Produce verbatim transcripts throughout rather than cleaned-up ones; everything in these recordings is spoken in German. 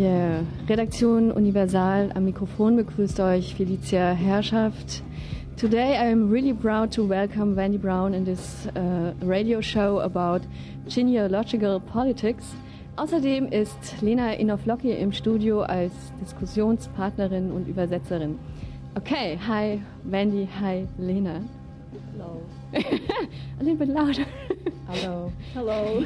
Yeah. Redaktion Universal am Mikrofon begrüßt euch Felicia Herrschaft. Today I'm really proud to welcome Wendy Brown in this uh, radio show about genealogical politics. Außerdem ist Lena Inoflocki im Studio als Diskussionspartnerin und Übersetzerin. Okay, hi Wendy, hi Lena. Hello. A little bit louder. Hello. Hello.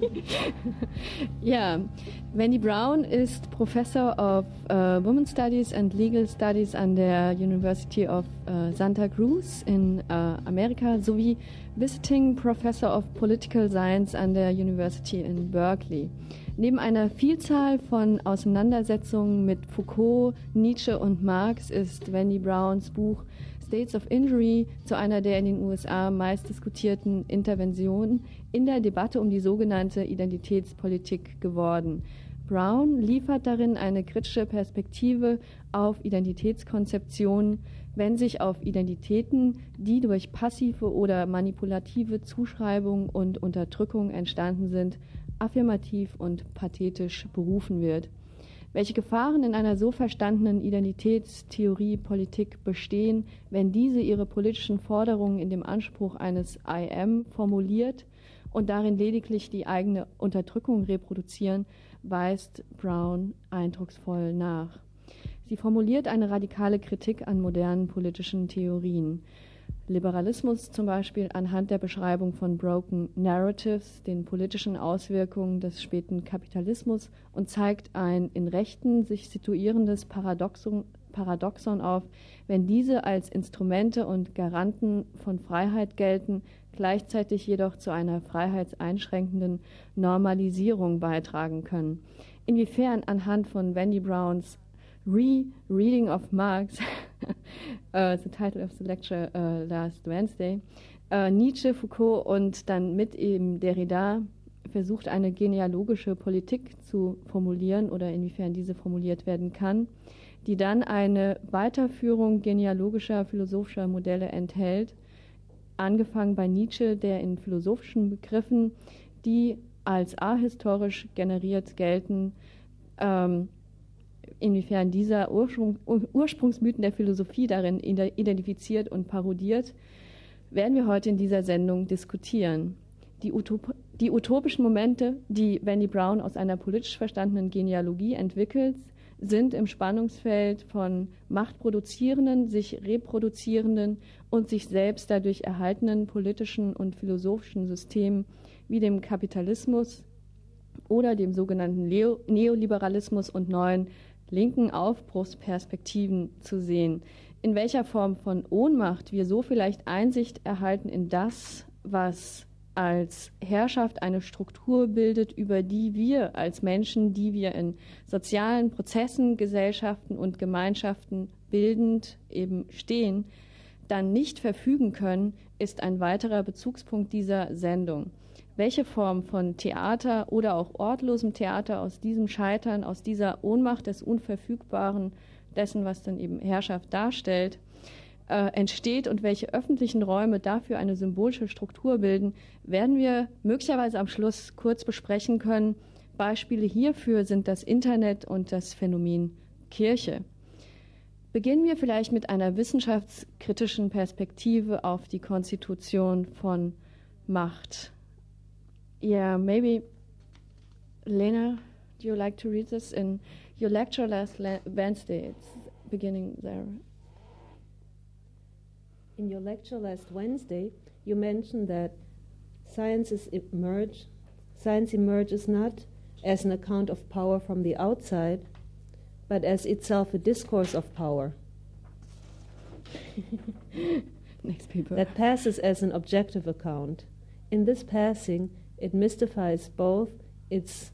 Ja, Wendy Brown ist Professor of uh, Women's Studies and Legal Studies an der University of uh, Santa Cruz in uh, Amerika sowie Visiting Professor of Political Science an der University in Berkeley. Neben einer Vielzahl von Auseinandersetzungen mit Foucault, Nietzsche und Marx ist Wendy Browns Buch States of Injury zu einer der in den U S A meist diskutierten Interventionen in der Debatte um die sogenannte Identitätspolitik geworden. Brown liefert darin eine kritische Perspektive auf Identitätskonzeptionen, wenn sich auf Identitäten, die durch passive oder manipulative Zuschreibung und Unterdrückung entstanden sind, affirmativ und pathetisch berufen wird. Welche Gefahren in einer so verstandenen Identitätstheorie Politik bestehen, wenn diese ihre politischen Forderungen in dem Anspruch eines I am formuliert und darin lediglich die eigene Unterdrückung reproduzieren, weist Brown eindrucksvoll nach. Sie formuliert eine radikale Kritik an modernen politischen Theorien. Liberalismus zum Beispiel anhand der Beschreibung von Broken Narratives, den politischen Auswirkungen des späten Kapitalismus und zeigt ein in Rechten sich situierendes Paradoxon, Paradoxon auf, wenn diese als Instrumente und Garanten von Freiheit gelten, gleichzeitig jedoch zu einer freiheitseinschränkenden Normalisierung beitragen können. Inwiefern anhand von Wendy Browns Re-Reading of Marx, uh, the title of the lecture uh, last Wednesday, uh, Nietzsche, Foucault und dann mit eben Derrida versucht, eine genealogische Politik zu formulieren oder inwiefern diese formuliert werden kann, die dann eine Weiterführung genealogischer philosophischer Modelle enthält, angefangen bei Nietzsche, der in philosophischen Begriffen, die als ahistorisch generiert gelten, ähm, inwiefern dieser Ursprung, Ursprungsmythen der Philosophie darin identifiziert und parodiert, werden wir heute in dieser Sendung diskutieren. Die, Utop die utopischen Momente, die Wendy Brown aus einer politisch verstandenen Genealogie entwickelt, sind im Spannungsfeld von machtproduzierenden, sich reproduzierenden und sich selbst dadurch erhaltenen politischen und philosophischen Systemen wie dem Kapitalismus oder dem sogenannten Leo Neoliberalismus und neuen linken Aufbruchsperspektiven zu sehen. In welcher Form von Ohnmacht wir so vielleicht Einsicht erhalten in das, was als Herrschaft eine Struktur bildet, über die wir als Menschen, die wir in sozialen Prozessen, Gesellschaften und Gemeinschaften bildend eben stehen, dann nicht verfügen können, ist ein weiterer Bezugspunkt dieser Sendung. Welche Form von Theater oder auch ortlosem Theater aus diesem Scheitern, aus dieser Ohnmacht des Unverfügbaren, dessen, was dann eben Herrschaft darstellt, äh, entsteht und welche öffentlichen Räume dafür eine symbolische Struktur bilden, werden wir möglicherweise am Schluss kurz besprechen können. Beispiele hierfür sind das Internet und das Phänomen Kirche. Beginnen wir vielleicht mit einer wissenschaftskritischen Perspektive auf die Konstitution von Macht. Yeah, maybe, Lena, do you like to read this? In your lecture last Wednesday, it's beginning there. In your lecture last Wednesday, you mentioned that science is emerge, science emerges not as an account of power from the outside, but as itself a discourse of power. Next paper. That passes as an objective account. In this passing, it mystifies both its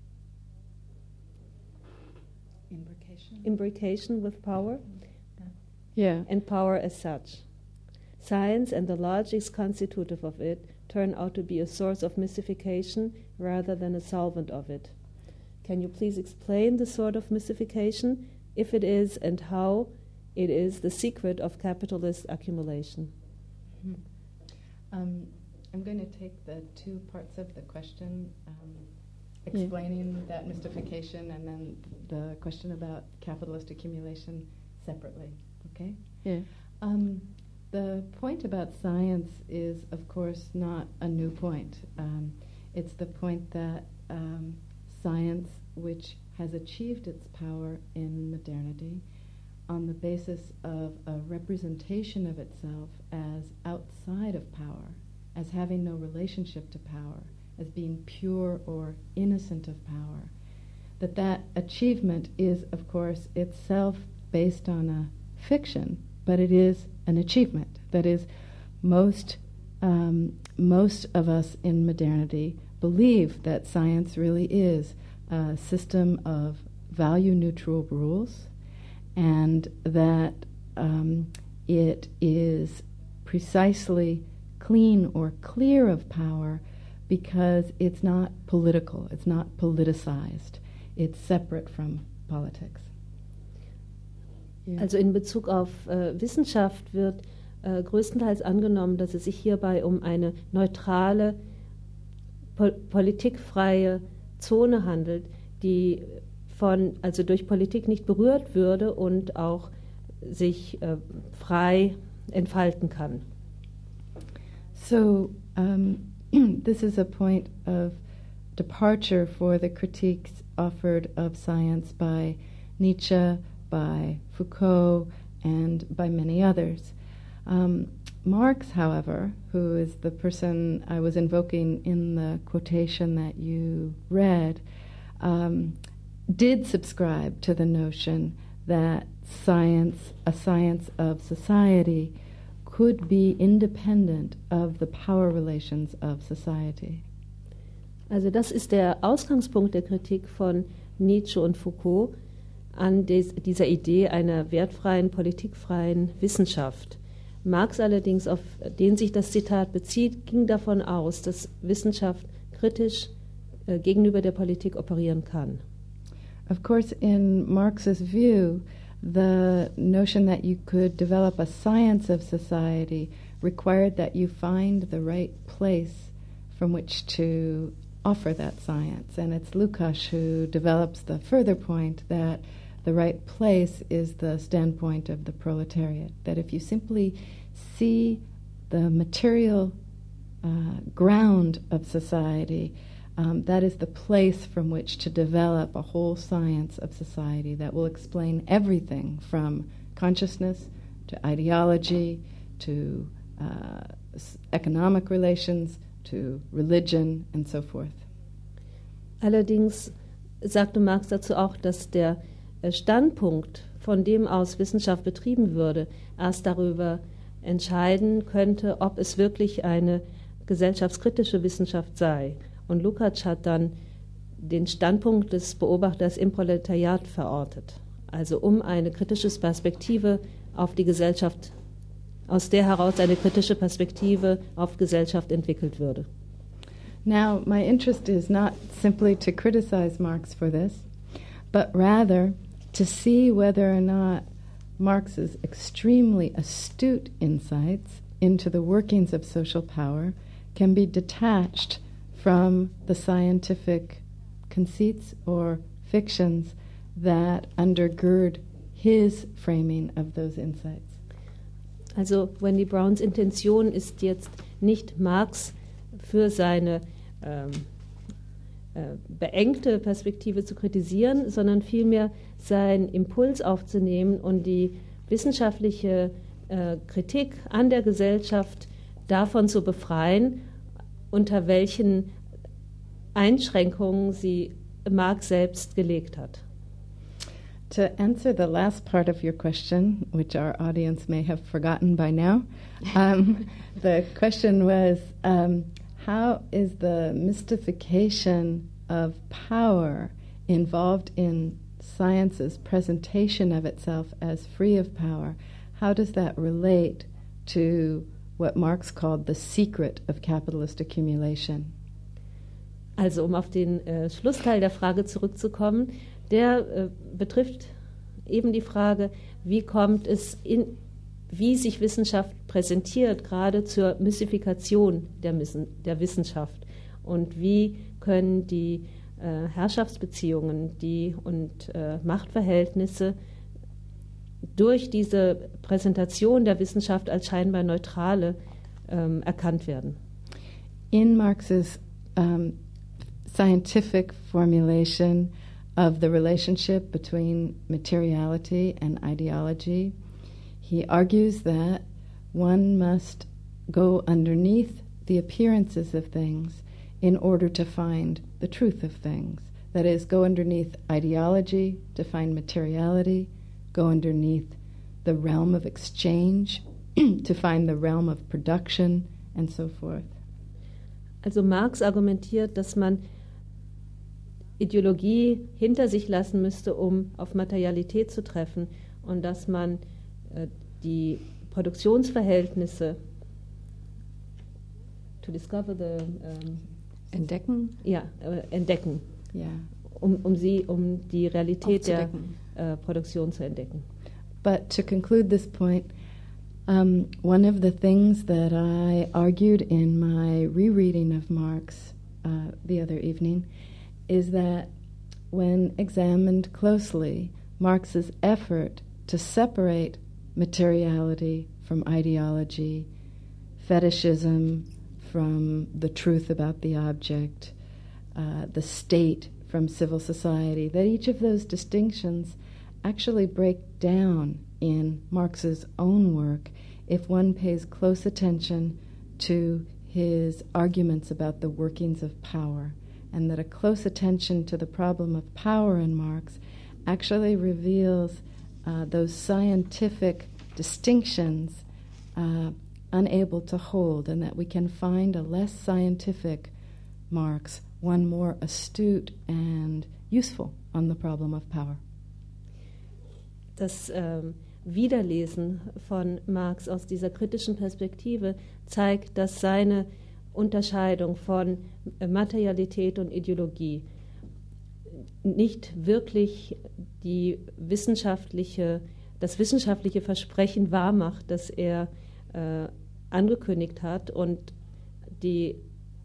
imbrication, imbrication with power yeah. and power as such. Science and the logics constitutive of it turn out to be a source of mystification rather than a solvent of it. Can you please explain the sort of mystification, if it is, and how it is the secret of capitalist accumulation? Mm-hmm. um, I'm going to take the two parts of the question um, explaining yeah. that mystification and then the question about capitalist accumulation separately, okay? Yeah. Um, the point about science is, of course, not a new point. Um, it's the point that um, science, which has achieved its power in modernity on the basis of a representation of itself as outside of power, as having no relationship to power, as being pure or innocent of power, that that achievement is, of course, itself based on a fiction, but it is an achievement. That is, most um, most of us in modernity believe that science really is a system of value-neutral rules, and that um, it is precisely clean or clear of power because it's not political, it's not politicized, it's separate from politics. Yeah. Also in Bezug auf äh, Wissenschaft wird äh, größtenteils angenommen, dass es sich hierbei um eine neutrale, pol- politikfreie Zone handelt, die von, also durch Politik nicht berührt würde und auch sich äh, frei entfalten kann. So um, this is a point of departure for the critiques offered of science by Nietzsche, by Foucault, and by many others. Um, Marx, however, who is the person I was invoking in the quotation that you read, um, did subscribe to the notion that science, a science of society, could be independent of the power relations of society. Also das ist der Ausgangspunkt der Kritik von Nietzsche und Foucault an des, dieser Idee einer wertfreien, politikfreien Wissenschaft. Marx allerdings, auf den sich das Zitat bezieht, ging davon aus, dass Wissenschaft kritisch äh, gegenüber der Politik operieren kann. Of course, in Marx's view, the notion that you could develop a science of society required that you find the right place from which to offer that science. And it's Lukács who develops the further point that the right place is the standpoint of the proletariat, that if you simply see the material uh, ground of society, Um, that is the place from which to develop a whole science of society that will explain everything from consciousness to ideology to uh, s- economic relations to religion and so forth. Allerdings sagte Marx dazu auch, dass der Standpunkt, von dem aus Wissenschaft betrieben würde, erst darüber entscheiden könnte, ob es wirklich eine gesellschaftskritische Wissenschaft sei. Und Lukács hat dann den Standpunkt des Beobachters im Proletariat verortet, also um eine kritische Perspektive auf die Gesellschaft, aus der heraus eine kritische Perspektive auf Gesellschaft entwickelt würde. Now, my interest is not simply to criticize Marx for this, but rather to see whether or not Marx's extremely astute insights into the workings of social power can be detached from the scientific conceits or fictions that undergird his framing of those insights. Also Wendy Browns Intention ist jetzt nicht Marx für seine ähm, äh, beengte Perspektive zu kritisieren, sondern vielmehr seinen Impuls aufzunehmen und die wissenschaftliche äh, Kritik an der Gesellschaft davon zu befreien, unter welchen Einschränkungen sie Marx selbst gelegt hat. To answer the last part of your question, which our audience may have forgotten by now, um, the question was, um, how is the mystification of power involved in science's presentation of itself as free of power? How does that relate to what Marx called the secret of capitalist accumulation? Also um auf den äh, Schlussteil der Frage zurückzukommen, der äh, betrifft eben die Frage, wie kommt es in, wie sich Wissenschaft präsentiert, gerade zur Mystifikation der, der Wissenschaft und wie können die äh, Herrschaftsbeziehungen die, und äh, Machtverhältnisse durch diese Präsentation der Wissenschaft als scheinbar neutrale ähm, erkannt werden. In Marx's um, scientific formulation of the relationship between materiality and ideology, he argues that one must go underneath the appearances of things in order to find the truth of things. That is, go underneath ideology to find materiality, go underneath the realm of exchange to find the realm of production, and so forth. Also Marx argumentiert, dass man Ideologie hinter sich lassen müsste, um auf Materialität zu treffen, und dass man äh, die Produktionsverhältnisse to discover the um, entdecken, ja äh, entdecken, Yeah. um um sie um die Realität der äh, Produktion zu entdecken. But to conclude this point, um, one of the things that I argued in my rereading of Marx uh, the other evening is that when examined closely, Marx's effort to separate materiality from ideology, fetishism from the truth about the object, uh, the state from civil society, that each of those distinctions actually break down in Marx's own work if one pays close attention to his arguments about the workings of power, and that a close attention to the problem of power in Marx actually reveals uh, those scientific distinctions uh, unable to hold, and that we can find a less scientific Marx, one more astute and useful on the problem of power. Das ähm, Wiederlesen von Marx aus dieser kritischen Perspektive zeigt, dass seine Unterscheidung von Materialität und Ideologie nicht wirklich die wissenschaftliche, das wissenschaftliche Versprechen wahrmacht, das er äh, angekündigt hat, und die,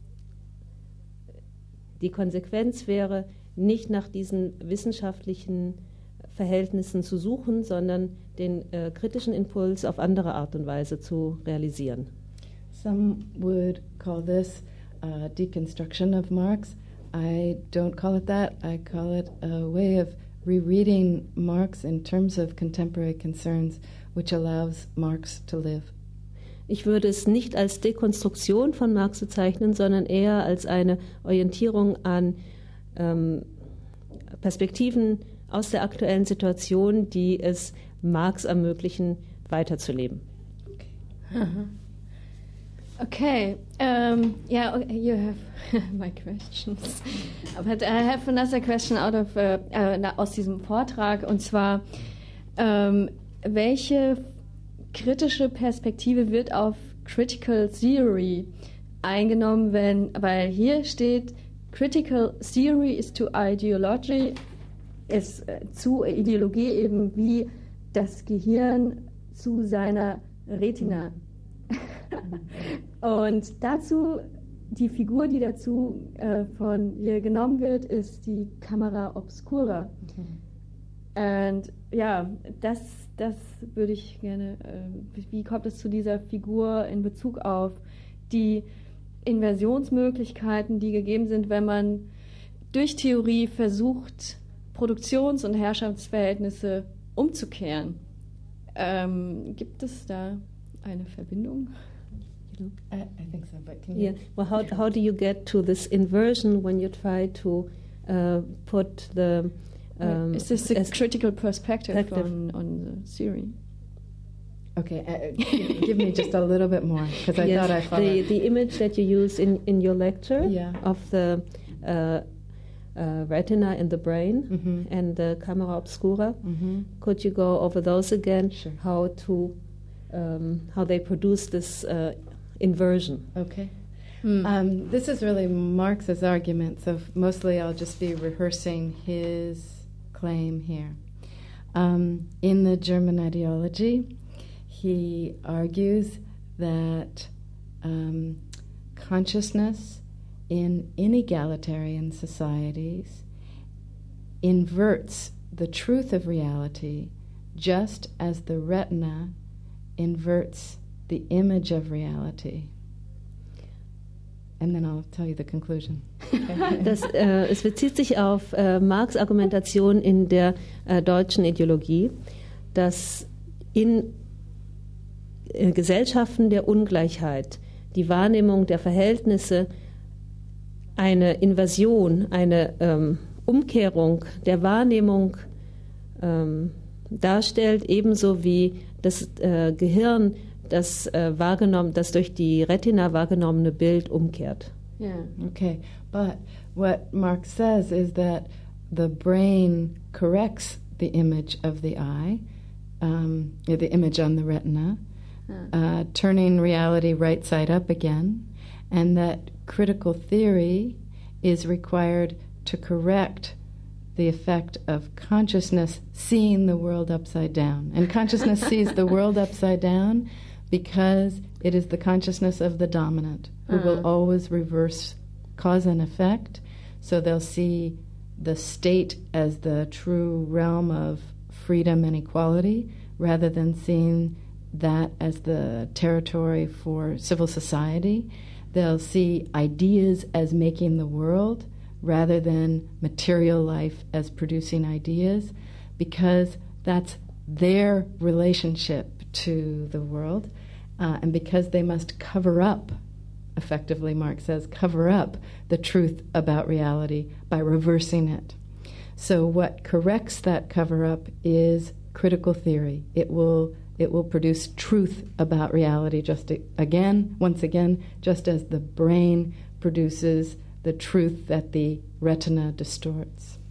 die Konsequenz wäre, nicht nach diesen wissenschaftlichen Verhältnissen zu suchen, sondern den äh, kritischen Impuls auf andere Art und Weise zu realisieren. Some would call this a deconstruction of Marx. I don't call it that. I call it a way of rereading Marx in terms of contemporary concerns, which allows Marx to live. Ich würde es nicht als Dekonstruktion von Marx bezeichnen, sondern eher als eine Orientierung an ähm, Perspektiven aus der aktuellen Situation, die es Marx ermöglichen, weiterzuleben. Okay. Uh-huh. Okay, um, yeah, okay, you have my questions. But I have another question out of, uh, uh, aus diesem Vortrag, und zwar, um, welche kritische Perspektive wird auf Critical Theory eingenommen, wenn, weil hier steht, Critical Theory is to Ideology, ist äh, zu Ideologie eben wie das Gehirn zu seiner Retina. Und dazu, die Figur, die dazu äh, von ihr genommen wird, ist die Camera Obscura. Und ja, das, das würde ich gerne, äh, wie kommt es zu dieser Figur in Bezug auf die Inversionsmöglichkeiten, die gegeben sind, wenn man durch Theorie versucht, Produktions- und Herrschaftsverhältnisse umzukehren? Ähm, gibt es da eine Verbindung? I, I think so, but can you? Yeah. Well, how how do you get to this inversion when you try to uh, put the um, is this a critical perspective, perspective on, on the theory? Okay, uh, give, give me just a little bit more, because I yes, thought I followed. the the image that you use in in your lecture Yeah. of the uh, uh, retina in the brain Mhm. and the camera obscura. Mhm. Could you go over those again? Sure. How to um, how they produce this uh, inversion? Okay. Hmm. Um, this is really Marx's argument, so mostly I'll just be rehearsing his claim here. Um, in the German ideology, he argues that um, consciousness in inegalitarian societies inverts the truth of reality just as the retina inverts the image of reality. And then I'll tell you the conclusion. Das, äh, es bezieht sich auf äh, Marx' Argumentation in der äh, deutschen Ideologie, dass in äh, Gesellschaften der Ungleichheit die Wahrnehmung der Verhältnisse eine Inversion, eine ähm, Umkehrung der Wahrnehmung ähm, darstellt, ebenso wie das äh, Gehirn das, äh, wahrgenommen, das durch die Retina wahrgenommene Bild umkehrt. Yeah. Okay, but what Marx says is that the brain corrects the image of the eye, um, the image on the retina, uh, turning reality right side up again, and that critical theory is required to correct the effect of consciousness seeing the world upside down. And consciousness sees the world upside down because it is the consciousness of the dominant who uh-huh. will always reverse cause and effect. So they'll see the state as the true realm of freedom and equality rather than seeing that as the territory for civil society. They'll see ideas as making the world rather than material life as producing ideas, because that's their relationship to the world, uh, and because they must cover up, effectively Marx says, cover up the truth about reality by reversing it. So what corrects that cover-up is critical theory. It will it will produce truth about reality just again, once again, just as the brain produces the truth that the retina distorts.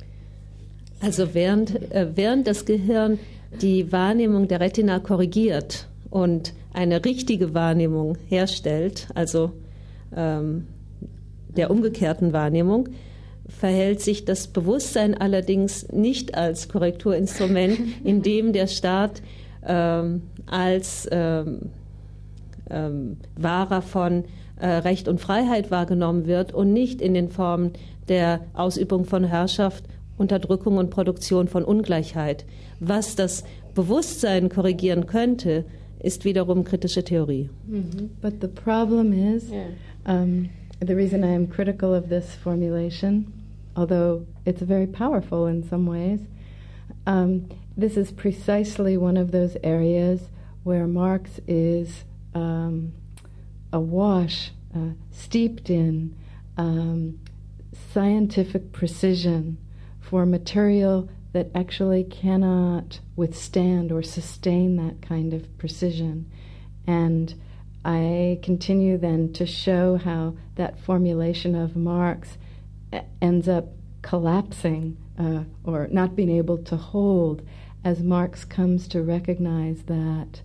Also während, äh, während das Gehirn die Wahrnehmung der Retina korrigiert und eine richtige Wahrnehmung herstellt, also ähm, der umgekehrten Wahrnehmung, verhält sich das Bewusstsein allerdings nicht als Korrekturinstrument, in dem der Staat ähm, als ähm, ähm, Wahrer von äh, Recht und Freiheit wahrgenommen wird und nicht in den Formen der Ausübung von Herrschaft, Unterdrückung und Produktion von Ungleichheit. Was das Bewusstsein korrigieren könnte, ist wiederum kritische Theorie. Mm-hmm. But the problem is, yeah. um, the reason I am critical of this formulation, although it's very powerful in some ways, um, this is precisely one of those areas where Marx is um, awash, uh, steeped in um, scientific precision for material that actually cannot withstand or sustain that kind of precision. And I continue then to show how that formulation of Marx ends up collapsing uh, or not being able to hold as Marx comes to recognize that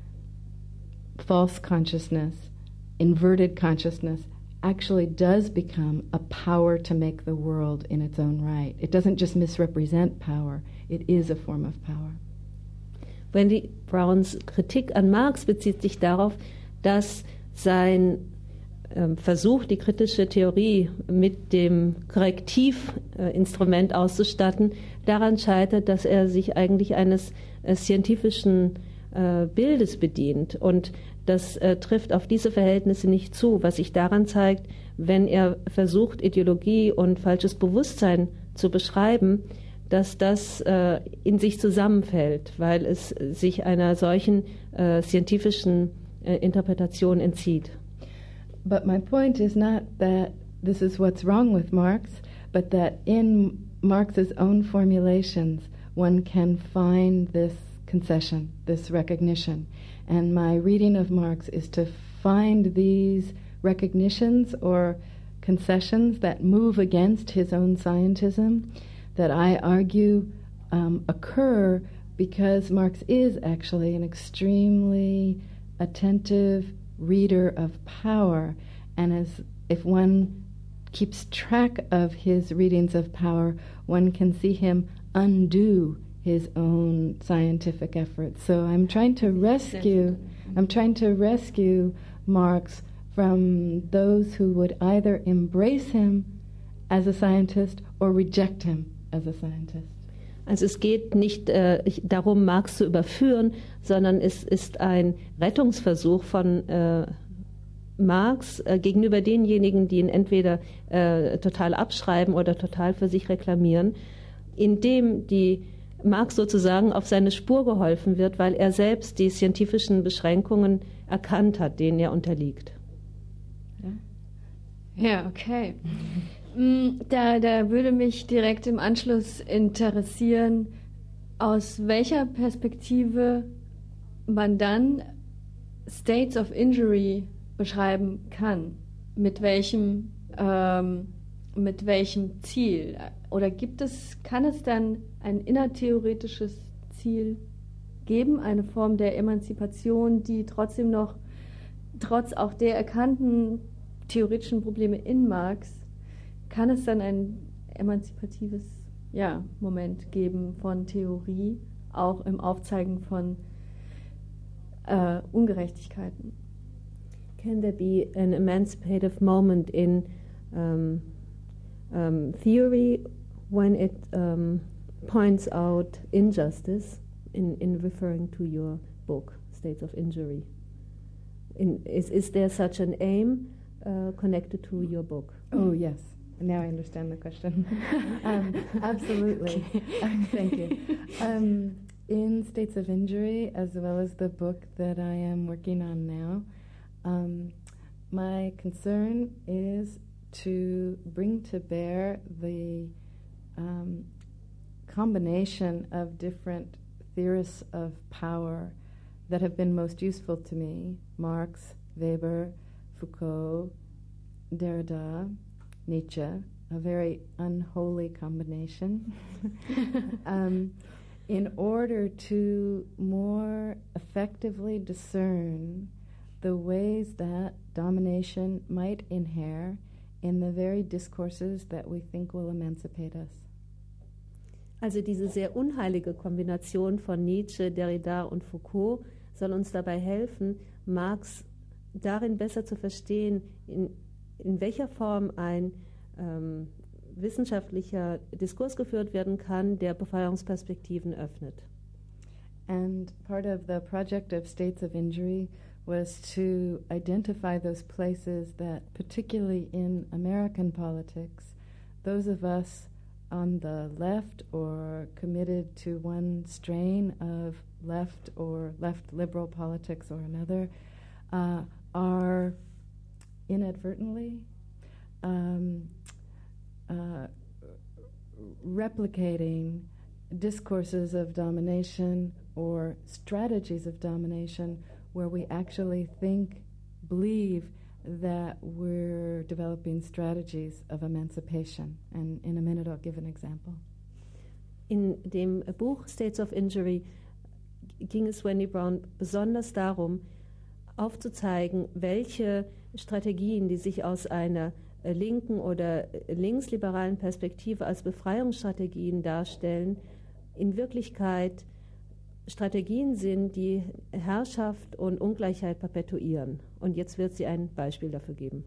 false consciousness, inverted consciousness, actually does become a power to make the world in its own right. It doesn't just misrepresent power, it is a form of power. Wendy Browns Kritik an Marx bezieht sich darauf, dass sein ähm, Versuch, die kritische Theorie mit dem Korrektivinstrument äh, auszustatten, daran scheitert, dass er sich eigentlich eines äh, scientifischen äh, Bildes bedient. Und das äh, trifft auf diese Verhältnisse nicht zu, was sich daran zeigt, wenn er versucht, Ideologie und falsches Bewusstsein zu beschreiben, dass das äh, in sich zusammenfällt, weil es sich einer solchen äh, scientifischen äh, Interpretation entzieht. But my point is not that this is what's wrong with Marx, but that in Marx's own formulations one can find this concession, this recognition. And my reading of Marx is to find these recognitions or concessions that move against his own scientism, that I argue um, occur because Marx is actually an extremely attentive reader of power. And as if one keeps track of his readings of power, one can see him undo his own scientific efforts. So I'm trying to rescue, I'm trying to rescue Marx from those who would either embrace him as a scientist or reject him as a scientist. Also es geht nicht äh, darum, Marx zu überführen, sondern es ist ein Rettungsversuch von äh, Marx äh, gegenüber denjenigen, die ihn entweder äh, total abschreiben oder total für sich reklamieren, indem die Marx sozusagen auf seine Spur geholfen wird, weil er selbst die scientifischen Beschränkungen erkannt hat, denen er unterliegt. Ja, okay. Da, da würde mich direkt im Anschluss interessieren, aus welcher Perspektive man dann States of Injury beschreiben kann. Mit welchem, ähm, mit welchem Ziel? Oder gibt es, kann es dann ein innertheoretisches Ziel geben, eine Form der Emanzipation, die trotzdem noch, trotz auch der erkannten theoretischen Probleme in Marx, kann es dann ein emanzipatives ja, Moment geben von Theorie, auch im Aufzeigen von äh, Ungerechtigkeiten? Can there be an emancipative moment in um, um, theory when it um, points out injustice, in, in referring to your book, States of Injury? In, is, is there such an aim uh, connected to your book? Oh, yes. Now I understand the question. um, absolutely. Um, thank you. Um, in States of Injury, as well as the book that I am working on now, um, my concern is to bring to bear the um, combination of different theorists of power that have been most useful to me: Marx, Weber, Foucault, Derrida, Nietzsche, a very unholy combination, um, in order to more effectively discern the ways that domination might inhere in the very discourses that we think will emancipate us. Also diese sehr unheilige Kombination von Nietzsche, Derrida und Foucault soll uns dabei helfen, Marx darin besser zu verstehen, in in welcher Form ein ähm, wissenschaftlicher Diskurs geführt werden kann, der Befreiungsperspektiven öffnet. And part of the project of States of Injury was to identify those places that, particularly in American politics, those of us on the left or committed to one strain of left or left liberal politics or another, uh, are inadvertently um, uh, replicating discourses of domination or strategies of domination where we actually think, believe that we're developing strategies of emancipation. And in a minute I'll give an example. In dem Buch States of Injury ging es Wendy Brown besonders darum, aufzuzeigen, welche Strategien, die sich aus einer äh, linken oder äh, linksliberalen Perspektive als Befreiungsstrategien darstellen, in Wirklichkeit Strategien sind, die Herrschaft und Ungleichheit perpetuieren. Und jetzt wird sie ein Beispiel dafür geben.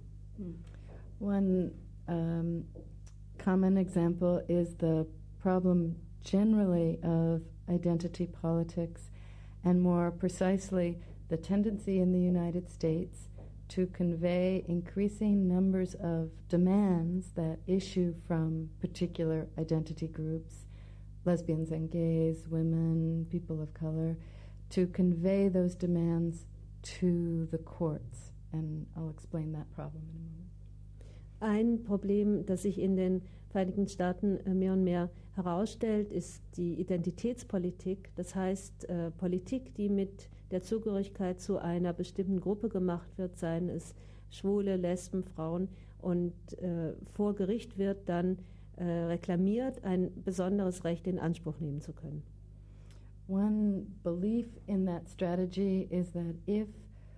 One um, common example is the problem generally of identity politics, and more precisely the tendency in the United States to convey increasing numbers of demands that issue from particular identity groups, lesbians and gays, women, people of color, to convey those demands to the courts. And I'll explain that problem in a moment. Ein Problem, das sich in den Vereinigten Staaten mehr und mehr herausstellt, ist die Identitätspolitik. Das heißt, äh, Politik, die mit der Zugehörigkeit zu einer bestimmten Gruppe gemacht wird, seien es Schwule, Lesben, Frauen, und äh, vor Gericht wird dann äh, reklamiert, ein besonderes Recht in Anspruch nehmen zu können. One belief in that strategy is that if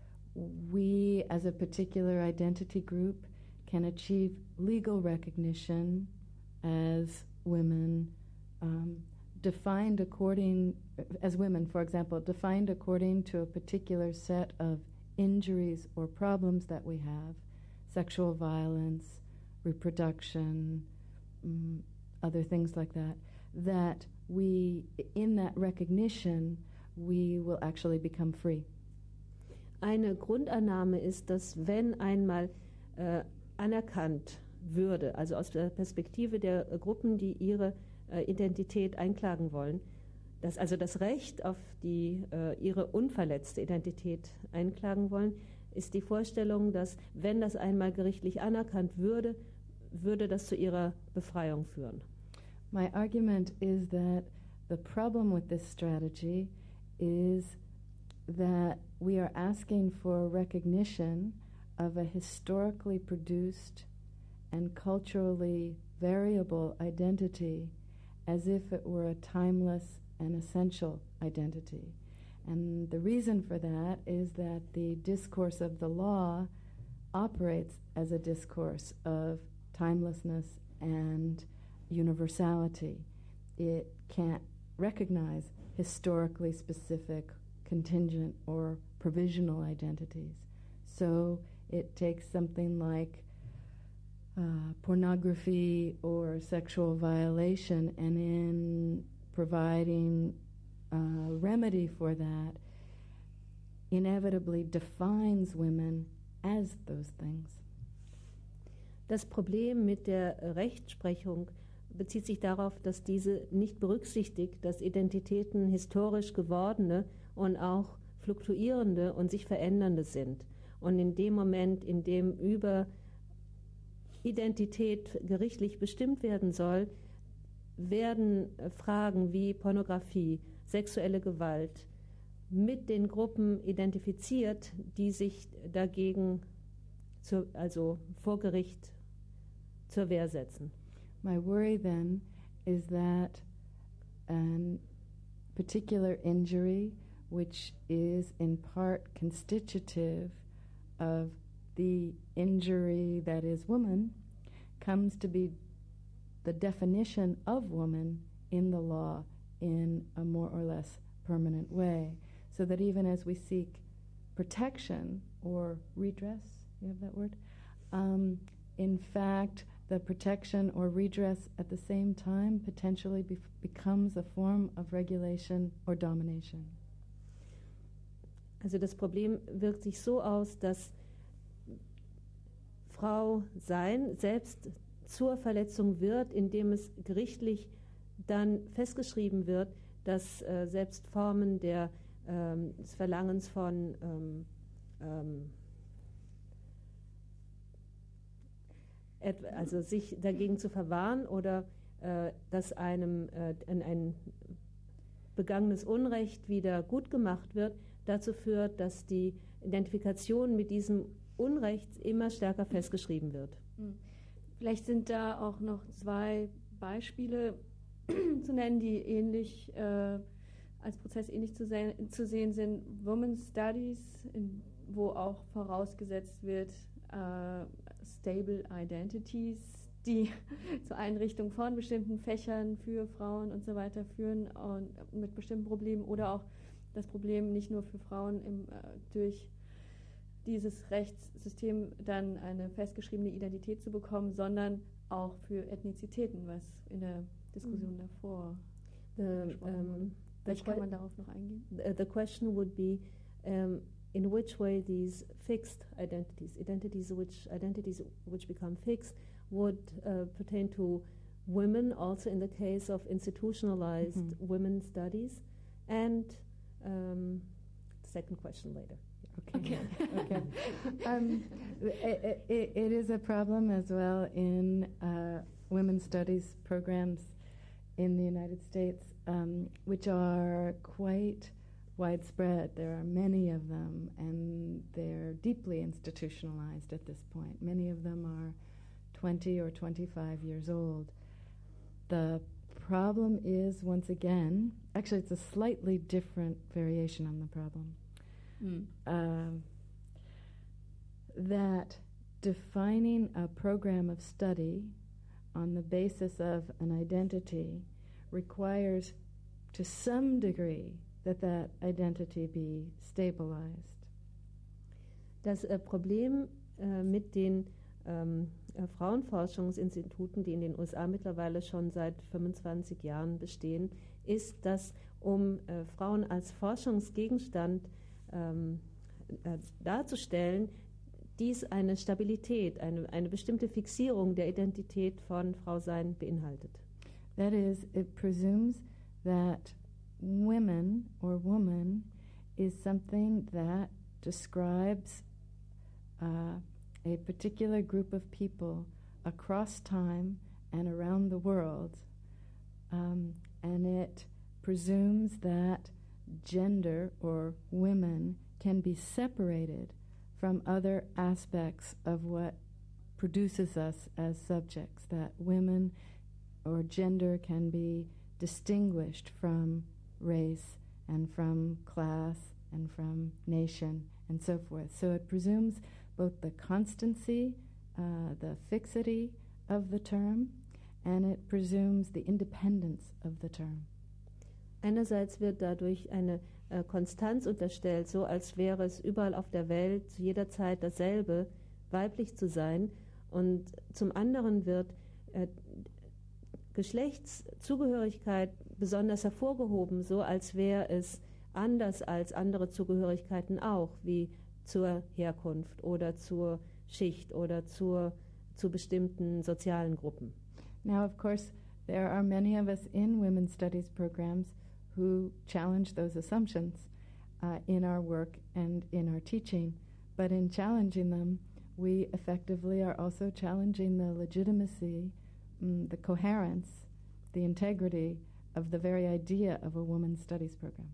we, as a particular identity group, can achieve legal recognition as women, um, defined according, as women, for example, defined according to a particular set of injuries or problems that we have, sexual violence, reproduction, um, other things like that, that we, in that recognition, we will actually become free. Eine Grundannahme ist, dass wenn einmal äh, anerkannt würde, also aus der Perspektive der äh, Gruppen, die ihre äh, Identität einklagen wollen, dass also das Recht auf die, äh, ihre unverletzte Identität einklagen wollen, ist die Vorstellung, dass wenn das einmal gerichtlich anerkannt würde, würde das zu ihrer Befreiung führen. My argument is that the problem with this strategy is that we are asking for recognition of a historically produced and culturally variable identity as if it were a timeless and essential identity. And the reason for that is that the discourse of the law operates as a discourse of timelessness and universality. It can't recognize historically specific, contingent, or provisional identities. So it takes something like uh, pornography or sexual violation, and in providing a remedy for that, inevitably defines women as those things. Das Problem mit der Rechtsprechung bezieht sich darauf, dass diese nicht berücksichtigt, dass Identitäten historisch gewordene und auch fluktuierende und sich verändernde sind. Und in dem Moment, in dem über Identität gerichtlich bestimmt werden soll, werden Fragen wie Pornografie, sexuelle Gewalt mit den Gruppen identifiziert, die sich dagegen, zu, also vor Gericht, zur Wehr setzen. My worry then is that a particular injury, which is in part constitutive of the injury that is woman, comes to be the definition of woman in the law in a more or less permanent way. So that even as we seek protection or redress, you have that word? Um, in fact, the protection or redress at the same time potentially be- becomes a form of regulation or domination. Also das Problem wirkt sich so aus, dass Frau sein selbst zur Verletzung wird, indem es gerichtlich dann festgeschrieben wird, dass äh, selbst Formen der, ähm, des Verlangens von ähm, ähm, also sich dagegen zu verwahren oder äh, dass einem äh, ein, ein begangenes Unrecht wieder gut gemacht wird, dazu führt, dass die Identifikation mit diesem Unrecht immer stärker festgeschrieben wird. Vielleicht sind da auch noch zwei Beispiele zu nennen, die ähnlich äh, als Prozess ähnlich zu, sehen, zu sehen sind. Women's Studies, in, wo auch vorausgesetzt wird, äh, stable identities, die zur Einrichtung von bestimmten Fächern für Frauen und so weiter führen und mit bestimmten Problemen oder auch das Problem nicht nur für Frauen im, äh, durch dieses Rechtssystem dann eine festgeschriebene Identität zu bekommen, sondern auch für Ethnizitäten, was in der Diskussion mhm. davor the, um, Vielleicht kann man darauf noch eingehen. The, the question would be um, in which way these fixed identities, identities which identities which become fixed, would uh, pertain to women, also in the case of institutionalized mm-hmm. women's studies, and um, the second question later. Okay. Okay. um, it, it, it is a problem as well in uh, women's studies programs in the United States, um, which are quite widespread. There are many of them, and they're deeply institutionalized at this point. Many of them are twenty or twenty-five years old. The problem is, once again, actually it's a slightly different variation on the problem. Mm. Uh, that defining a program of study on the basis of an identity requires, to some degree, that that identity be stabilized. Das äh, Problem äh, mit den ähm, äh, Frauenforschungsinstituten, die in den U S A mittlerweile schon seit fünfundzwanzig Jahren bestehen, ist, dass um äh, Frauen als Forschungsgegenstand ähm, äh, darzustellen, dies eine Stabilität, eine, eine bestimmte Fixierung der Identität von Frausein beinhaltet. That is, it presumes that women or woman is something that describes uh, a particular group of people across time and around the world, um, and it presumes that gender or women can be separated from other aspects of what produces us as subjects, that women or gender can be distinguished from race and from class and from nation and so forth. So it presumes both the constancy, uh, the fixity of the term, and it presumes the independence of the term. Einerseits wird dadurch eine äh, Konstanz unterstellt, so als wäre es überall auf der Welt zu jeder Zeit dasselbe, weiblich zu sein. Und zum anderen wird äh, Geschlechtszugehörigkeit besonders hervorgehoben, so als wäre es anders als andere Zugehörigkeiten auch, wie zur Herkunft oder zur Schicht oder zur, zu bestimmten sozialen Gruppen. Now, of course, there are many of us in women's studies programs who challenge those assumptions uh, in our work and in our teaching. But in challenging them, we effectively are also challenging the legitimacy, um, the coherence, the integrity of the very idea of a women's studies program.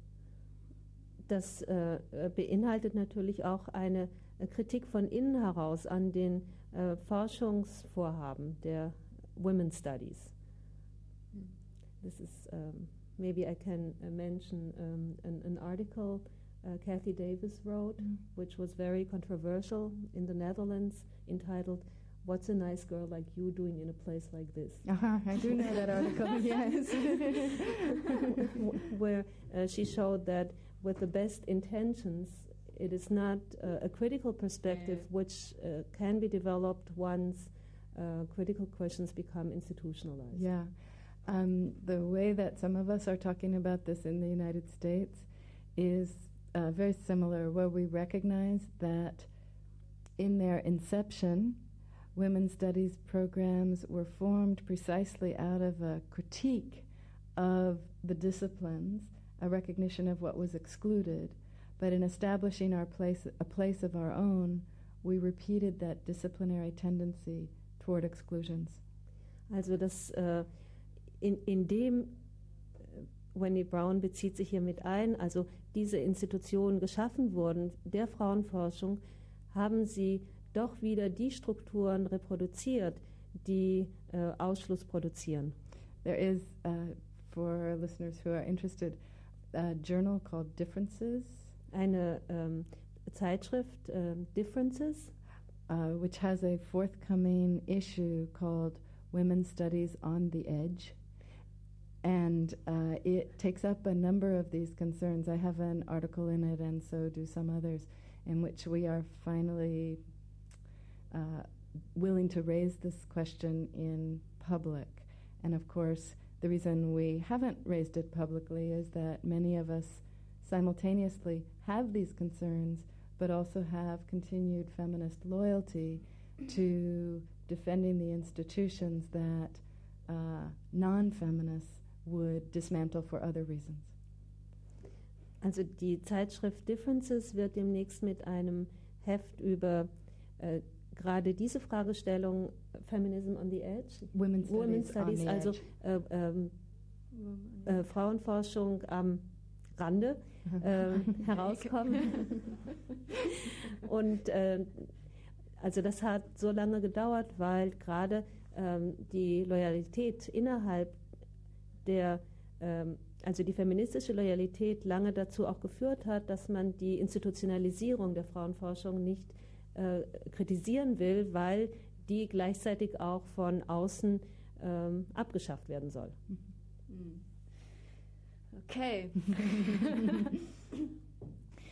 Das äh, beinhaltet natürlich auch eine äh, Kritik von innen heraus an den äh, Forschungsvorhaben der Women's Studies. This is um, maybe I can uh, mention um, an, an article uh, Kathy Davis wrote, mm. which was very controversial in the Netherlands, entitled "What's a Nice Girl Like You Doing in a Place Like This?" Uh-huh, I do know that article, yes. Where uh, she showed that with the best intentions, it is not uh, a critical perspective yeah. which uh, can be developed once uh, critical questions become institutionalized. Yeah. Um, the way that some of us are talking about this in the United States is uh, very similar, where we recognize that in their inception, women's studies programs were formed precisely out of a critique of the disciplines, a recognition of what was excluded, but in establishing our place, a place of our own, we repeated that disciplinary tendency toward exclusions. Also das uh In, in dem, Wendy Brown bezieht sich hier mit ein, also diese Institutionen geschaffen wurden, der Frauenforschung, haben sie doch wieder die Strukturen reproduziert, die äh, Ausschluss produzieren. There is, uh, for listeners who are interested, a journal called Differences. Eine ähm, Zeitschrift, äh, Differences, uh, which has a forthcoming issue called Women's Studies on the Edge. And uh, it takes up a number of these concerns. I have an article in it, and so do some others, in which we are finally uh, willing to raise this question in public. And of course, the reason we haven't raised it publicly is that many of us simultaneously have these concerns, but also have continued feminist loyalty to defending the institutions that uh, non-feminists would dismantle for other reasons. Also die Zeitschrift Differences wird demnächst mit einem Heft über äh, gerade diese Fragestellung, Feminism on the Edge, Women's Studies, Women's Studies on also the äh, ähm, äh, Frauenforschung am Rande äh, herauskommen. Und äh, also das hat so lange gedauert, weil gerade ähm, die Loyalität innerhalb der, ähm, also die feministische Loyalität lange dazu auch geführt hat, dass man die Institutionalisierung der Frauenforschung nicht äh, kritisieren will, weil die gleichzeitig auch von außen ähm, abgeschafft werden soll. Okay.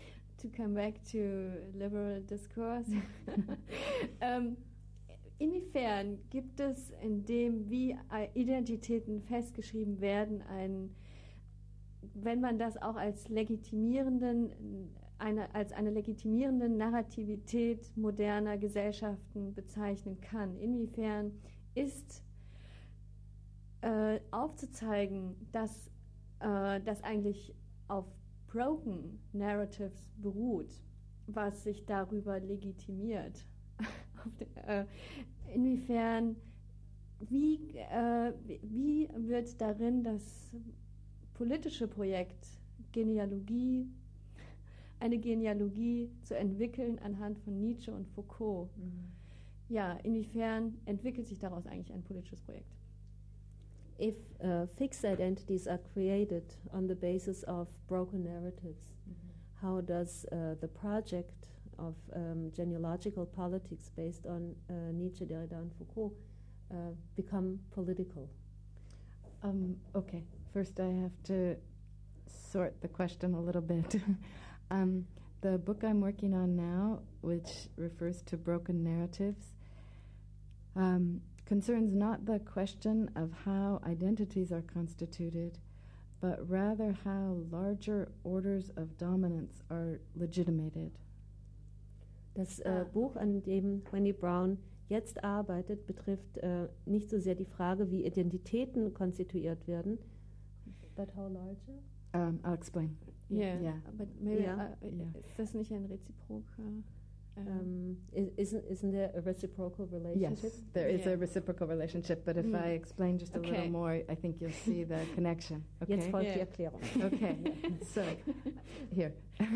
to come back to liberal discourse. ähm, inwiefern gibt es in dem, wie Identitäten festgeschrieben werden, ein, wenn man das auch als legitimierenden, eine, als eine legitimierende Narrativität moderner Gesellschaften bezeichnen kann? Inwiefern ist äh, aufzuzeigen, dass äh, das eigentlich auf broken narratives beruht, was sich darüber legitimiert? Auf den, äh, inwiefern, wie, äh, wie wird darin das politische Projekt Genealogie, eine Genealogie zu entwickeln anhand von Nietzsche und Foucault? Mhm. Ja, inwiefern entwickelt sich daraus eigentlich ein politisches Projekt? If uh, fixed identities are created on the basis of broken narratives, mm-hmm. how does uh, the project of um, genealogical politics based on uh, Nietzsche, Derrida, and Foucault uh, become political? Um, okay, first I have to sort the question a little bit. um, the book I'm working on now, which refers to broken narratives, um, concerns not the question of how identities are constituted, but rather how larger orders of dominance are legitimated. Das äh, Buch, an dem Wendy Brown jetzt arbeitet, betrifft äh, nicht so sehr die Frage, wie Identitäten konstituiert werden, but how larger? Um, I'll explain. Yeah, yeah. But maybe yeah. Uh, yeah. Ist das nicht ein reziproker? Um, isn't, isn't there a reciprocal relationship? Yes, there is yeah. a reciprocal relationship, but if mm. I explain just a okay. little more, I think you'll see the connection. Okay? Jetzt folgt yeah. die Erklärung. Okay, so, here.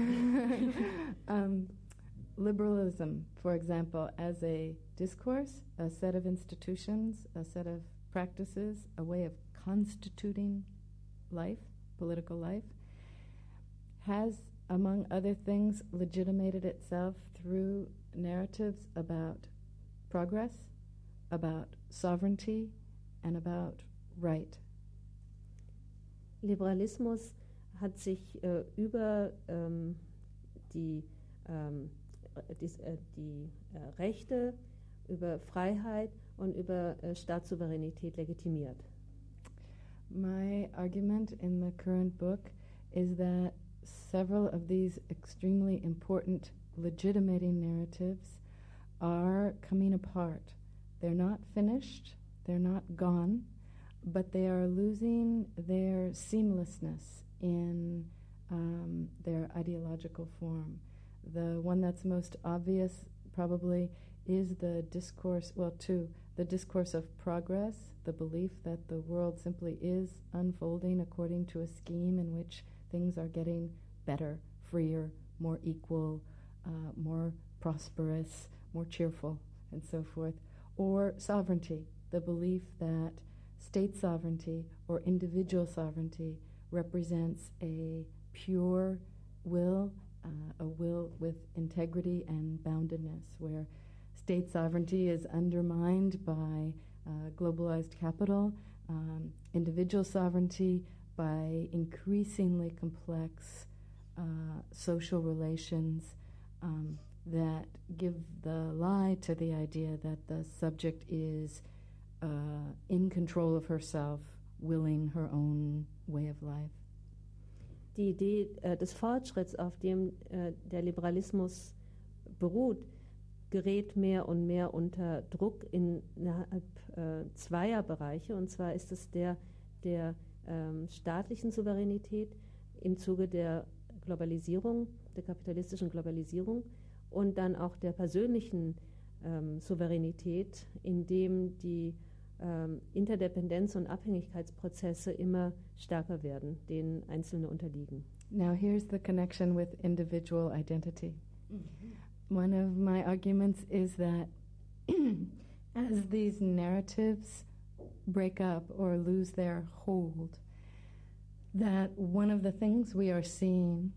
um, liberalism, for example, as a discourse, a set of institutions, a set of practices, a way of constituting life, political life, has, among other things, legitimated itself through narratives about progress, about sovereignty, and about right. Liberalismus hat sich äh, über ähm, die, ähm, die, äh, die äh, Rechte, über Freiheit und über äh, Staatssouveränität legitimiert. My argument in the current book is that several of these extremely important legitimating narratives are coming apart. They're not finished, they're not gone, but they are losing their seamlessness in um, their ideological form. The one that's most obvious probably is the discourse, well, two, the discourse of progress, the belief that the world simply is unfolding according to a scheme in which things are getting better, freer, more equal, uh, more prosperous, more cheerful, and so forth. Or sovereignty, the belief that state sovereignty or individual sovereignty represents a pure will, uh, a will with integrity and boundedness, where state sovereignty is undermined by uh, globalized capital, um, individual sovereignty by increasingly complex uh, social relations um, that give the lie to the idea that the subject is uh, in control of herself, willing her own way of life. Die Idee äh, des Fortschritts, auf dem äh, der Liberalismus beruht, gerät mehr und mehr unter Druck innerhalb äh, zweier Bereiche. Und zwar ist es der der ähm, staatlichen Souveränität im Zuge der Globalisierung, der kapitalistischen Globalisierung und dann auch der persönlichen ähm, Souveränität, in dem die ähm, Interdependenz- und Abhängigkeitsprozesse immer stärker werden, denen Einzelne unterliegen. Now here's the connection with individual identity. Mm-hmm. One of my arguments is that as these narratives break up or lose their hold, that one of the things we are seeing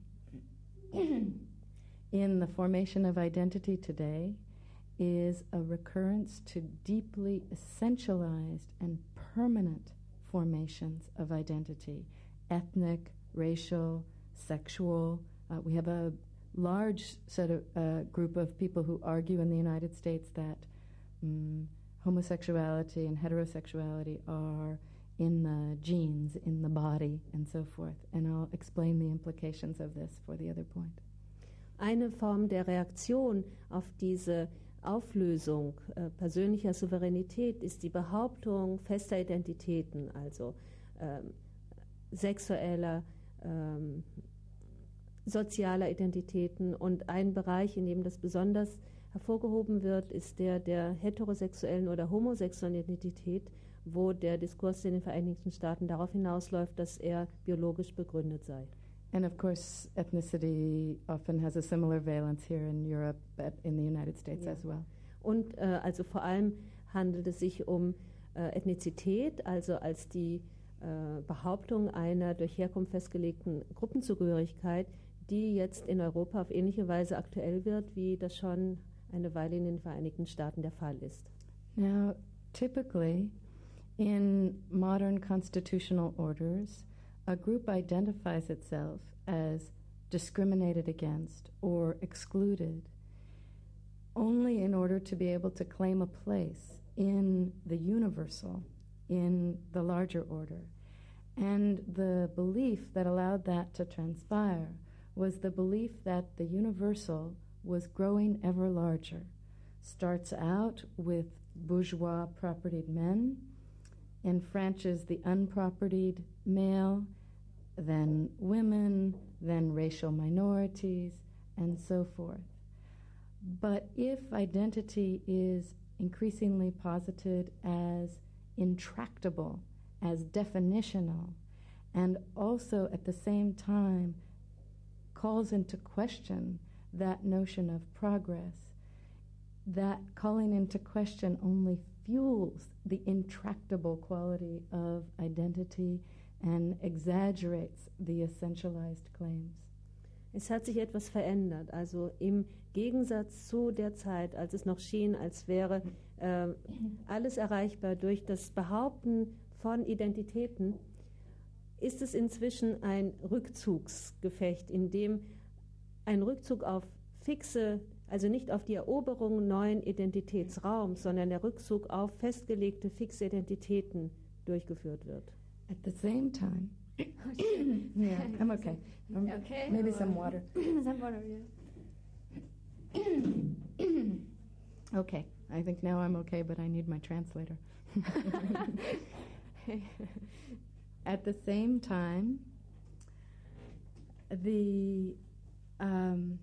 in the formation of identity today is a recurrence to deeply essentialized and permanent formations of identity, ethnic, racial, sexual. Uh, we have a large set of uh, group of people who argue in the United States that um, homosexuality and heterosexuality are in the genes, in the body, and so forth. And I'll explain the implications of this for the other point. Eine Form der Reaktion auf diese Auflösung äh, persönlicher Souveränität ist die Behauptung fester Identitäten, also ähm, sexueller, ähm, sozialer Identitäten. Und ein Bereich, in dem das besonders hervorgehoben wird, ist der der heterosexuellen oder homosexuellen Identität, wo der Diskurs in den Vereinigten Staaten darauf hinausläuft, dass er biologisch begründet sei. And of course, ethnicity often has a similar valence here in Europe, but in the United States Ja. as well. Und äh, also vor allem handelt es sich um äh, Ethnizität, also als die äh, Behauptung einer durch Herkunft festgelegten Gruppenzugehörigkeit, die jetzt in Europa auf ähnliche Weise aktuell wird, wie das schon eine Weile in den Vereinigten Staaten der Fall ist. Now, typically, in modern constitutional orders, a group identifies itself as discriminated against or excluded only in order to be able to claim a place in the universal, in the larger order. And the belief that allowed that to transpire was the belief that the universal was growing ever larger. Starts out with bourgeois propertied men, enfranches the unpropertied male, then women, then racial minorities, and so forth. But if identity is increasingly posited as intractable, as definitional, and also at the same time calls into question that notion of progress, that calling into question only fuels the intractable quality of identity and exaggerates the essentialized claims. Es hat sich etwas verändert, also im Gegensatz zu der Zeit, als es noch schien, als wäre äh, alles erreichbar durch das Behaupten von Identitäten, ist es inzwischen ein Rückzugsgefecht, in dem ein Rückzug auf fixe, also nicht auf die Eroberung neuen Identitätsraums, sondern der Rückzug auf festgelegte fixe Identitäten durchgeführt wird. At the same time, yeah, I'm okay. Um, Okay. Maybe some water. Some water, yeah. Okay, I think now I'm okay, but I need my translator. At the same time, the um,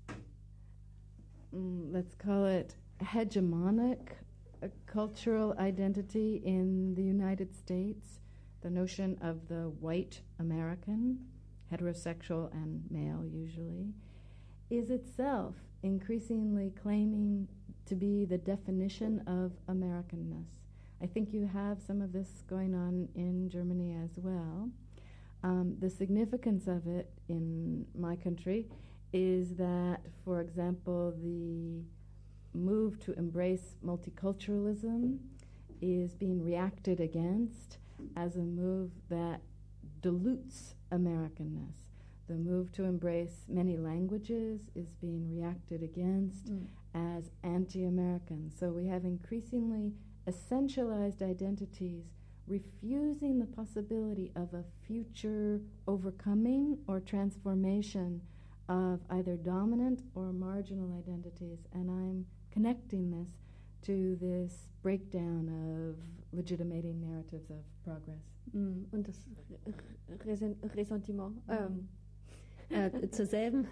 mm, let's call it hegemonic uh, cultural identity in the United States, the notion of the white American, heterosexual and male usually, is itself increasingly claiming to be the definition of Americanness. I think you have some of this going on in Germany as well. Um, the significance of it in my country is that, for example, the move to embrace multiculturalism is being reacted against as a move that dilutes Americanness. The move to embrace many languages is being reacted against mm. as anti-American. So we have increasingly essentialized identities refusing the possibility of a future overcoming or transformation of either dominant or marginal identities. And I'm connecting this to this breakdown of legitimating narratives of progress. Mm, und das Resen Ressentiment. Ähm. Äh, zur, selben,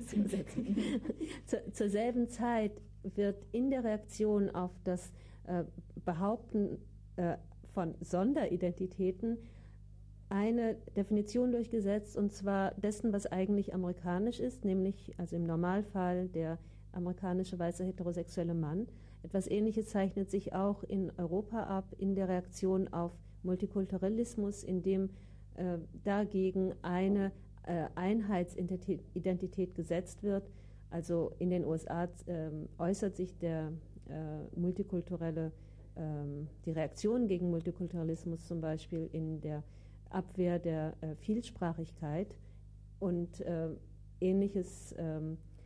zur, zur selben Zeit wird in der Reaktion auf das äh, Behaupten äh, von Sonderidentitäten eine Definition durchgesetzt, und zwar dessen, was eigentlich amerikanisch ist, nämlich also im Normalfall der amerikanische weiße heterosexuelle Mann. Etwas Ähnliches zeichnet sich auch in Europa ab, in der Reaktion auf Multikulturalismus, in dem äh, dagegen eine äh, Einheitsidentität gesetzt wird. Also in den U S A äh, äußert sich der äh, multikulturelle, äh, die Reaktion gegen Multikulturalismus zum Beispiel in der Abwehr der äh, Vielsprachigkeit, und äh, Ähnliches äh,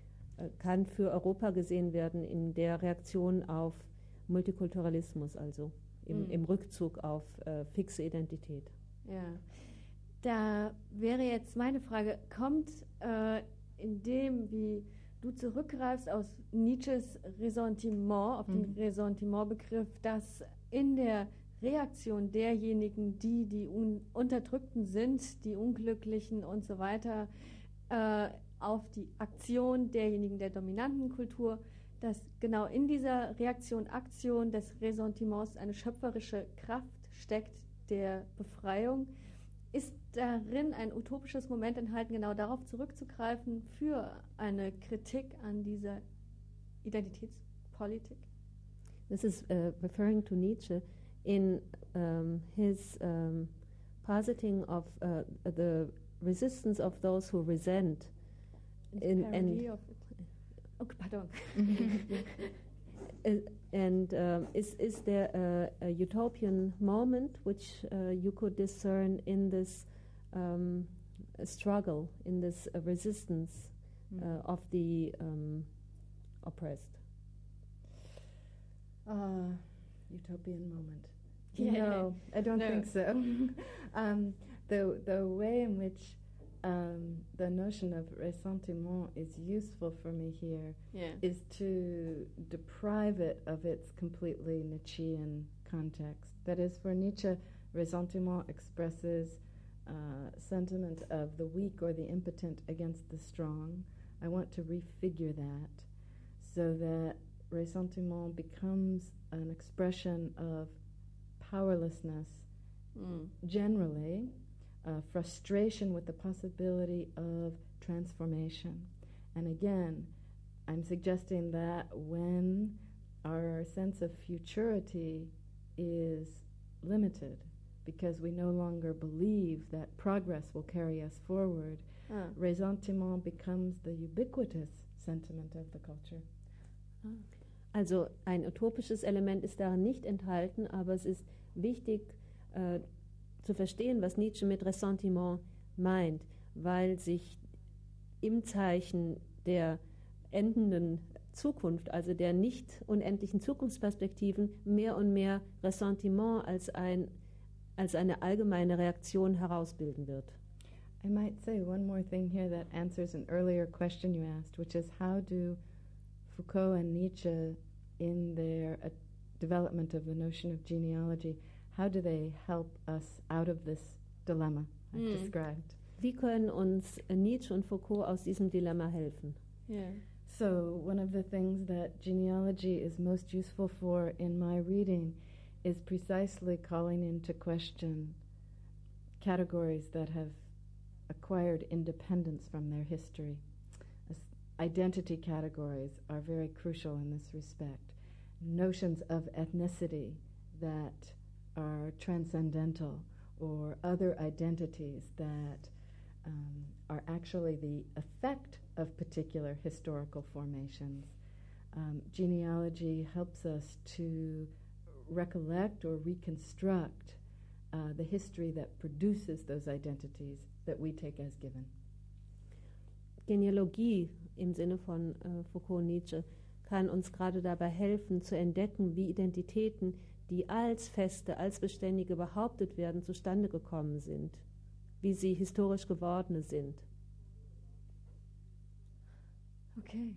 kann für Europa gesehen werden in der Reaktion auf Multikulturalismus, also im, Mhm. im Rückzug auf äh, fixe Identität. Ja, da wäre jetzt meine Frage, kommt äh, in dem, wie du zurückgreifst aus Nietzsches Ressentiment, auf den Mhm. Ressentiment-Begriff, dass in der Reaktion derjenigen, die die Un Unterdrückten sind, die Unglücklichen und so weiter, äh, auf die Aktion derjenigen der dominanten Kultur, dass genau in dieser Reaktion, Aktion des Ressentiments eine schöpferische Kraft steckt der Befreiung. Ist darin ein utopisches Moment enthalten, genau darauf zurückzugreifen für eine Kritik an dieser Identitätspolitik? This is uh, referring to Nietzsche in um, his um, positing of uh, the resistance of those who resent. In, Parody and, of, oh, pardon. Uh, and um, is is there a, a utopian moment which uh, you could discern in this um, struggle, in this uh, resistance uh, of the um, oppressed? Uh, utopian moment. Yeah. No, I don't No. think so. um, the the way in which um, the notion of ressentiment is useful for me here Yeah. is to deprive it of its completely Nietzschean context. That is, for Nietzsche, ressentiment expresses uh, sentiment of the weak or the impotent against the strong. I want to refigure that so that ressentiment becomes an expression of powerlessness Mm. generally, uh, frustration with the possibility of transformation. And again, I'm suggesting that when our sense of futurity is limited, because we no longer believe that progress will carry us forward, Ah. ressentiment becomes the ubiquitous sentiment of the culture. Also ein utopisches Element ist darin nicht enthalten, aber es ist wichtig äh, zu verstehen, was Nietzsche mit Ressentiment meint, weil sich im Zeichen der endenden Zukunft, also der nicht unendlichen Zukunftsperspektiven, mehr und mehr Ressentiment als, ein, als eine allgemeine Reaktion herausbilden wird. I might say one more thing here that answers an earlier question you asked, which is how do Foucault and Nietzsche, in their uh, development of the notion of genealogy, how do they help us out of this dilemma I've Mm. described? Wie können uns Nietzsche und Foucault aus diesem Dilemma helfen? Yeah. So, one of the things that genealogy is most useful for in my reading is precisely calling into question categories that have acquired independence from their history. As- Identity categories are very crucial in this respect. Notions of ethnicity that are transcendental, or other identities that um, are actually the effect of particular historical formations. Um, genealogy helps us to recollect or reconstruct uh, the history that produces those identities that we take as given. Genealogie im Sinne von äh, Foucault und Nietzsche kann uns gerade dabei helfen, zu entdecken, wie Identitäten, die als feste, als beständige behauptet werden, zustande gekommen sind, wie sie historisch gewordene sind. Okay.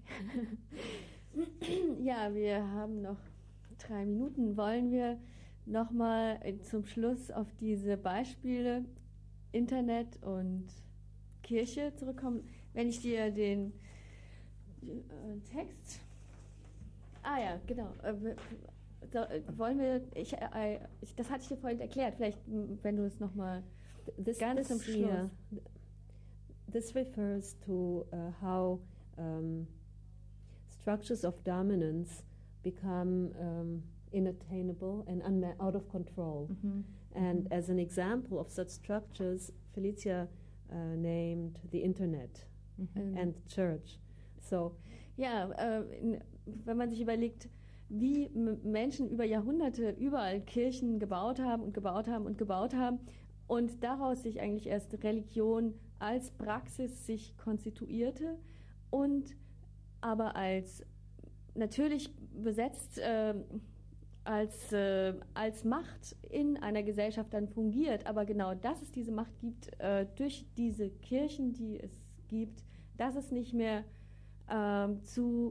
Ja, wir haben noch drei Minuten. Wollen wir nochmal zum Schluss auf diese Beispiele Internet und Kirche zurückkommen? Wenn ich dir den äh, Text... Ah ja, genau. Äh, so, äh, wollen wir... Ich, äh, ich, das hatte ich dir vorhin erklärt. Vielleicht, m, wenn du es nochmal This, ganz zum this, Schluss... yeah, this refers to uh, how um, structures of dominance become um, inattainable and unma- out of control. Mm-hmm. And as an example of such structures, Felicia uh, named the internet Mhm. and church. So, Ja, äh, in, wenn man sich überlegt, wie M- Menschen über Jahrhunderte überall Kirchen gebaut haben und gebaut haben und gebaut haben und daraus sich eigentlich erst Religion als Praxis sich konstituierte und aber als natürlich besetzt äh, als, äh, als Macht in einer Gesellschaft dann fungiert, aber genau, dass es diese Macht gibt, äh, durch diese Kirchen, die es gibt, dass es nicht mehr äh, zu,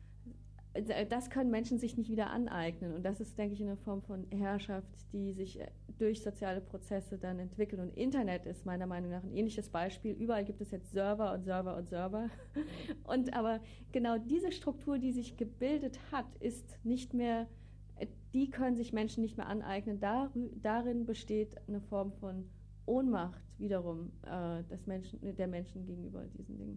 das können Menschen sich nicht wieder aneignen und das ist, denke ich, eine Form von Herrschaft, die sich durch soziale Prozesse dann entwickelt und Internet ist meiner Meinung nach ein ähnliches Beispiel. Überall gibt es jetzt Server und Server und Server und aber genau diese Struktur, die sich gebildet hat, ist nicht mehr, die können sich Menschen nicht mehr aneignen. Dar, darin besteht eine Form von Ohnmacht wiederum äh, des Menschen, der Menschen gegenüber diesen Dingen.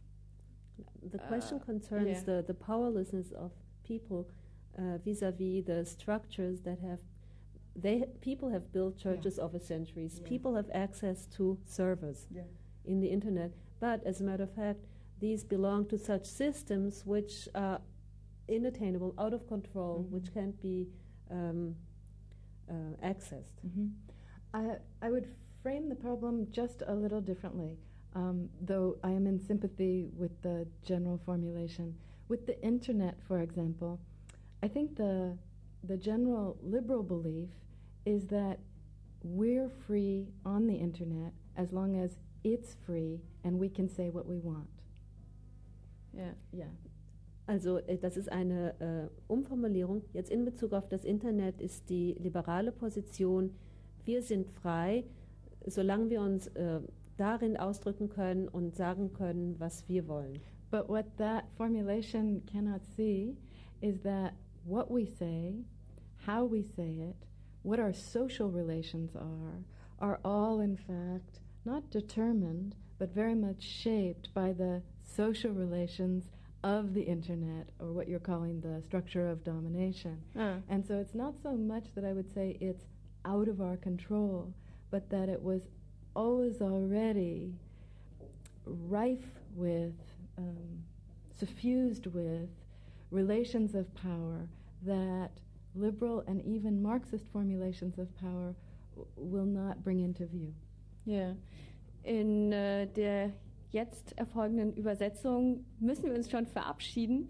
The question uh, concerns yeah. the, the powerlessness of people uh, vis-a-vis the structures that have, they people have built churches yeah. over centuries. Yeah. People have access to servers yeah. in the internet, but as a matter of fact, these belong to such systems which are inattainable, out of control, mm-hmm. which can't be um, uh, accessed. Mm-hmm. I, I would frame the problem just a little differently, um, though I am in sympathy with the general formulation. With the internet, for example, I think the the general liberal belief is that we're free on the internet as long as it's free and we can say what we want. Yeah, yeah. Also das ist eine äh, Umformulierung. Jetzt in Bezug auf das Internet ist die liberale Position, wir sind frei, solange wir uns äh, darin ausdrücken können und sagen können, was wir wollen. But what that formulation cannot see is that what we say, how we say it, what our social relations are, are all in fact not determined, but very much shaped by the social relations of the internet, or what you're calling the structure of domination. Uh. And so it's not so much that I would say it's out of our control, but that it was always already rife with, um, suffused with relations of power that liberal and even Marxist formulations of power w- will not bring into view. Yeah. In uh, der jetzt erfolgenden Übersetzung müssen wir uns schon verabschieden.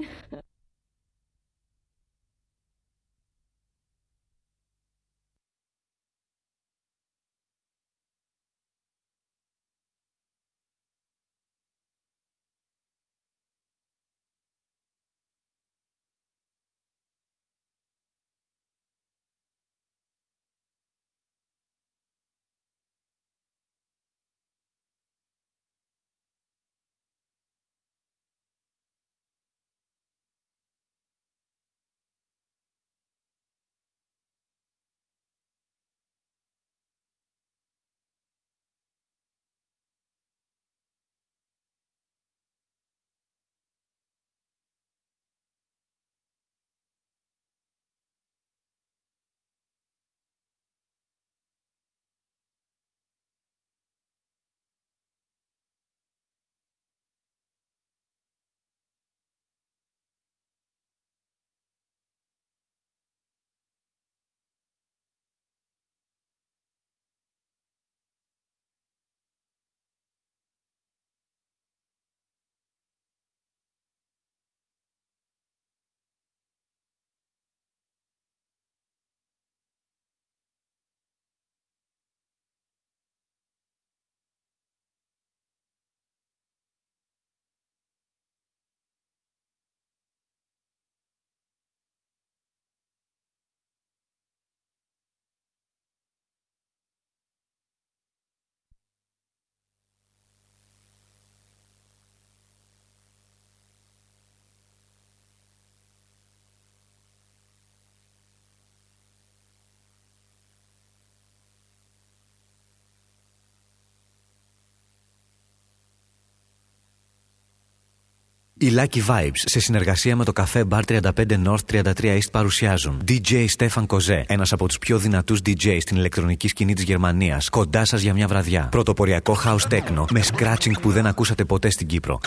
Οι Lucky Vibes σε συνεργασία με το καφέ Bar τριάντα πέντε North τριάντα τρία East παρουσιάζουν ντι τζέι Stefan Koze, ένας από τους πιο δυνατούς ντι τζέι στην ηλεκτρονική σκηνή της Γερμανίας, κοντά σας για μια βραδιά. Πρωτοποριακό house techno με scratching που δεν ακούσατε ποτέ στην Κύπρο.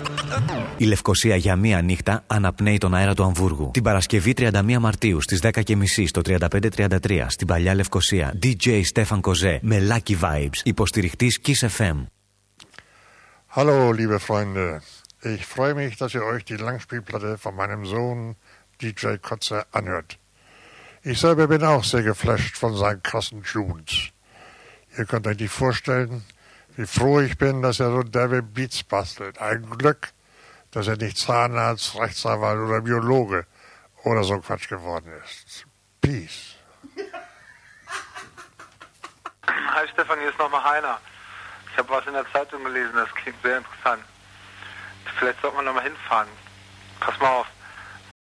Η Λευκοσία για μία νύχτα αναπνέει τον αέρα του Αμβούργου. Την Παρασκευή τριάντα μία Μαρτίου στις δέκα και μισή στο τριάντα πέντε τριάντα τρία στην Παλιά Λευκοσία, ντι τζέι Stefan Koze με Lucky Vibes, υποστηριχτής Kiss εφ εμ. Hallo, liebe Freunde. Ich freue mich, dass ihr euch die Langspielplatte von meinem Sohn D J Kotze anhört. Ich selber bin auch sehr geflasht von seinen krassen Tunes. Ihr könnt euch nicht vorstellen, wie froh ich bin, dass er so derbe Beats bastelt. Ein Glück, dass er nicht Zahnarzt, Rechtsanwalt oder Biologe oder so Quatsch geworden ist. Peace. Hi Stefan, hier ist nochmal Heiner. Ich habe was in der Zeitung gelesen, das klingt sehr interessant. Vielleicht sollte man nochmal hinfahren. Pass mal auf.